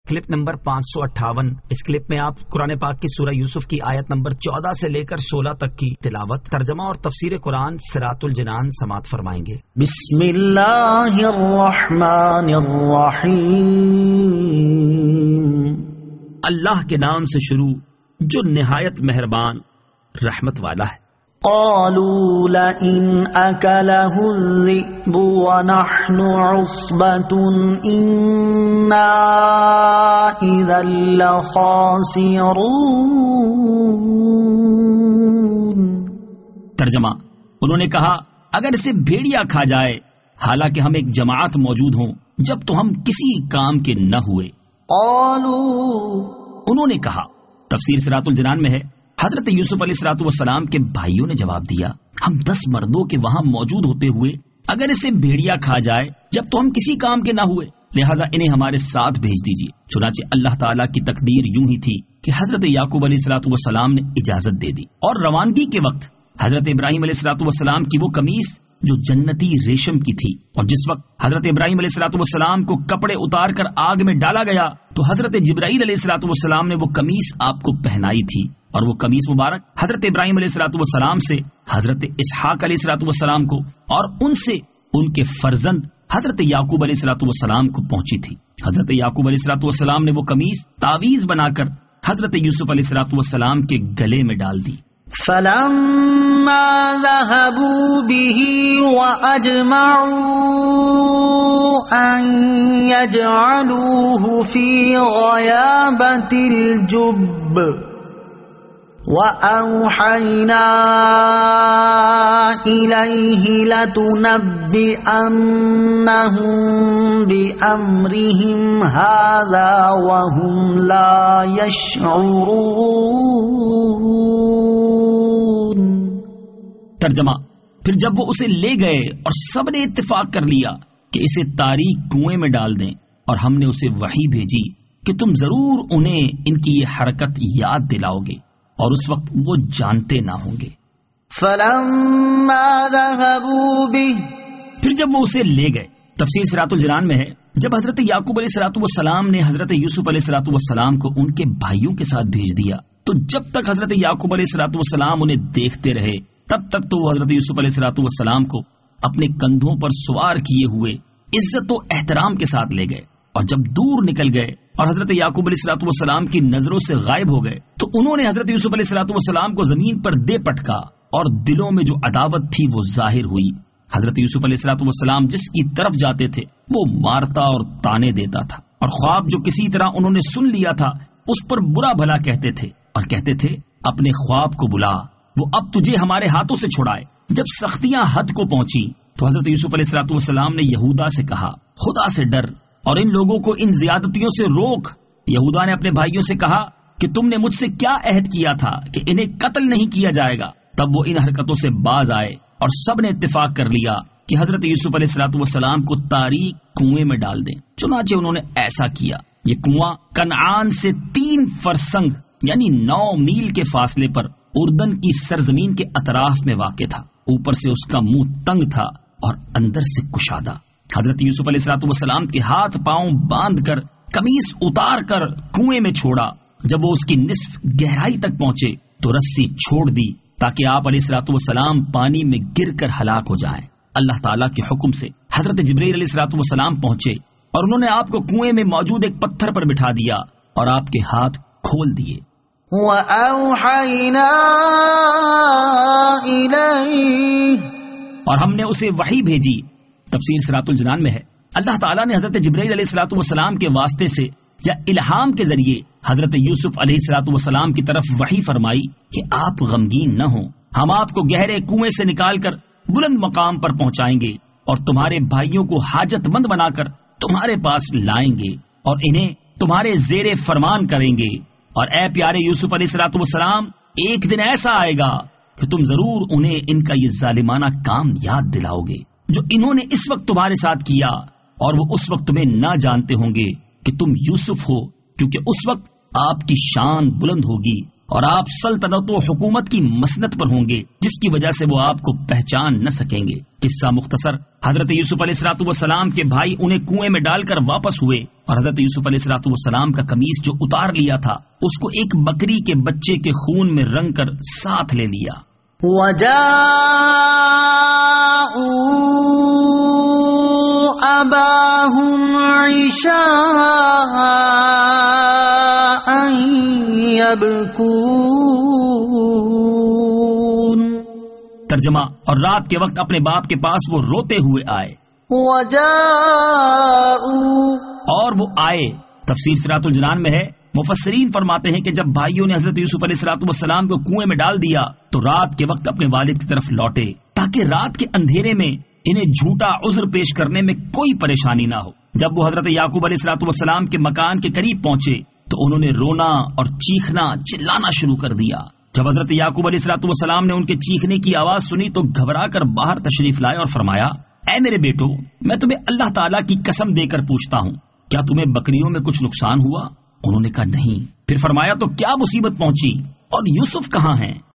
Clip number 558۔ اس clip میں آپ قرآن پاک کی سورہ یوسف کی آیت نمبر 14 سے لے کر 16 تک کی تلاوت، ترجمہ اور تفسیر قرآن صراط الجنان سماعت فرمائیں گے۔ بسم اللہ الرحمن الرحیم۔ اللہ کے نام سے شروع جو نہایت مہربان رحمت والا ہے۔ قالوا لئن أكله الذئب ونحن عصبة إنا إذا لخاسرون۔ ترجمہ، انہوں نے کہا اگر اسے بھیڑیا کھا جائے حالانکہ ہم ایک جماعت موجود ہوں جب تو ہم کسی کام کے نہ ہوئے۔ قالوا، انہوں نے کہا، تفسیر صراط الجنان میں ہے حضرت یوسف علیہ الصلوۃ والسلام کے بھائیوں نے جواب دیا ہم 10 مردوں کے وہاں موجود ہوتے ہوئے اگر اسے بھیڑیا کھا جائے جب تو ہم کسی کام کے نہ ہوئے، لہٰذا انہیں ہمارے ساتھ بھیج دیجیے۔ چنانچہ اللہ تعالیٰ کی تقدیر یوں ہی تھی کہ حضرت یعقوب علیہ الصلوۃ والسلام نے اجازت دے دی، اور روانگی کے وقت حضرت ابراہیم علیہ الصلوۃ والسلام کی وہ قمیص جو جنتی ریشم کی تھی، اور جس وقت حضرت ابراہیم علیہ الصلوۃ والسلام کو کپڑے اتار کر آگ میں ڈالا گیا تو حضرت جبرائیل علیہ الصلوۃ والسلام نے وہ قمیص آپ کو پہنائی تھی، اور وہ قمیص مبارک حضرت ابراہیم علیہ الصلوۃ والسلام سے حضرت اسحاق علیہ الصلوۃ والسلام کو اور ان سے ان کے فرزند حضرت یعقوب علیہ الصلوۃ والسلام کو پہنچی تھی۔ حضرت یعقوب علیہ الصلوۃ والسلام نے وہ قمیص تعویذ بنا کر حضرت یوسف علیہ الصلوۃ والسلام کے گلے میں ڈال دی۔ فلما ذهبوا به وأجمعوا أن يجعلوه في غيابة الجب وأوحينا إليه لتنبئنهم بأمرهم هذا وهم لا يشعرون۔ ترجمہ، پھر جب وہ اسے لے گئے اور سب نے اتفاق کر لیا کہ اسے تاریک کنویں میں ڈال دیں، اور ہم نے اسے وحی بھیجی کہ تم ضرور انہیں ان کی یہ حرکت یاد دلاؤ گے، اور اس وقت وہ جانتے نہ ہوں گے۔ فلما ذهبوا به، پھر جب وہ اسے لے گئے، تفسیر صراط الجنان میں ہے جب حضرت یعقوب علیہ الصلوۃ والسلام نے حضرت یوسف علیہ الصلوۃ والسلام کو ان کے بھائیوں کے ساتھ بھیج دیا تو جب تک حضرت یعقوب علیہ الصلوۃ والسلام انہیں دیکھتے رہے تب تک تو وہ حضرت یوسف علیہ الصلوۃ والسلام کو اپنے کندھوں پر سوار کیے ہوئے عزت و احترام کے ساتھ لے گئے، اور جب دور نکل گئے اور حضرت یعقوب علیہ الصلوۃ والسلام کی نظروں سے غائب ہو گئے تو انہوں نے حضرت یوسف علیہ الصلوۃ والسلام کو زمین پر دے پٹکا، اور دلوں میں جو عداوت تھی وہ ظاہر ہوئی۔ حضرت یوسف علیہ الصلوۃ والسلام جس کی طرف جاتے تھے وہ مارتا اور تانے دیتا تھا، اور خواب جو کسی طرح انہوں نے سن لیا تھا اس پر برا بھلا کہتے تھے، اور کہتے تھے اپنے خواب کو بلا، وہ اب تجھے ہمارے ہاتھوں سے چھڑائے۔ جب سختیاں حد کو پہنچی تو حضرت یوسف علیہ الصلوۃ والسلام نے یہودا سے کہا خدا سے ڈر اور ان لوگوں کو ان زیادتیوں سے روک۔ یہودا نے اپنے بھائیوں سے کہا کہ تم نے مجھ سے کیا عہد کیا تھا کہ انہیں قتل نہیں کیا جائے گا؟ تب وہ ان حرکتوں سے باز آئے اور سب نے اتفاق کر لیا کہ حضرت یوسف علیہ الصلوۃ والسلام کو تاریک کنویں میں ڈال دیں۔ چنانچہ انہوں نے ایسا کیا۔ یہ کنواں کنعان سے 3 فرسنگ یعنی 9 میل کے فاصلے پر اردن کی سرزمین کے اطراف میں واقع تھا۔ اوپر سے اس کا منہ تنگ تھا اور اندر سے کشادہ۔ حضرت یوسف علیہ الصلوۃ والسلام کے ہاتھ پاؤں باندھ کر قمیص اتار کر کنویں میں چھوڑا۔ جب وہ اس کی نصف گہرائی تک پہنچے تو رسی چھوڑ دی تاکہ آپ علیہ الصلوۃ والسلام پانی میں گر کر ہلاک ہو جائیں۔ اللہ تعالیٰ کے حکم سے حضرت جبرائیل علیہ الصلوۃ والسلام پہنچے اور انہوں نے آپ کو کنویں میں موجود ایک پتھر پر بٹھا دیا اور آپ کے ہاتھ کھول دیے۔ وَأَوْحَيْنَا إِلَيْهِ، اور ہم نے اسے وحی بھیجی۔ تفسیر صراط الجنان میں ہے اللہ تعالیٰ نے حضرت جبرائیل علیہ الصلوۃ والسلام کے واسطے سے یا الہام کے ذریعے حضرت یوسف علیہ الصلوۃ والسلام کی طرف وحی فرمائی کہ آپ غمگین نہ ہوں، ہم آپ کو گہرے کنویں سے نکال کر بلند مقام پر پہنچائیں گے اور تمہارے بھائیوں کو حاجت مند بنا کر تمہارے پاس لائیں گے اور انہیں تمہارے زیر فرمان کریں گے، اور اے پیارے یوسف علیہ الصلوۃ والسلام ایک دن ایسا آئے گا کہ تم ضرور انہیں ان کا یہ ظالمانہ کام یاد دلاؤ گے جو انہوں نے اس وقت تمہارے ساتھ کیا، اور وہ اس وقت تمہیں نہ جانتے ہوں گے کہ تم یوسف ہو، کیونکہ اس وقت آپ کی شان بلند ہوگی اور آپ سلطنت و حکومت کی مسند پر ہوں گے جس کی وجہ سے وہ آپ کو پہچان نہ سکیں گے۔ قصہ مختصر، حضرت یوسف علیہ السلام کے بھائی انہیں کنویں میں ڈال کر واپس ہوئے اور حضرت یوسف علیہ السلام کا قمیص جو اتار لیا تھا اس کو ایک بکری کے بچے کے خون میں رنگ کر ساتھ لے لیا۔ أباهم عشاء يبكون۔ ترجمہ، اور رات کے وقت اپنے باپ کے پاس وہ روتے ہوئے آئے۔ اور وہ آئے۔ تفسیر صراط الجنان میں ہے، مفسرین فرماتے ہیں کہ جب بھائیوں نے حضرت یوسف علیہ السلام کو کنویں میں ڈال دیا تو رات کے وقت اپنے والد کی طرف لوٹے تاکہ رات کے اندھیرے میں انہیں جھوٹا عذر پیش کرنے میں کوئی پریشانی نہ ہو۔ جب وہ حضرت یعقوب علیہ السلام کے مکان کے قریب پہنچے تو انہوں نے رونا اور چیخنا چلانا شروع کر دیا۔ جب حضرت یعقوب علیہ السلام نے ان کے چیخنے کی آواز سنی تو گھبرا کر باہر تشریف لائے اور فرمایا، اے میرے بیٹو، میں تمہیں اللہ تعالیٰ کی قسم دے کر پوچھتا ہوں، کیا تمہیں بکریوں میں کچھ نقصان ہوا؟ انہوں نے کہا نہیں۔ پھر فرمایا، تو کیا مصیبت پہنچی اور یوسف کہاں ہیں؟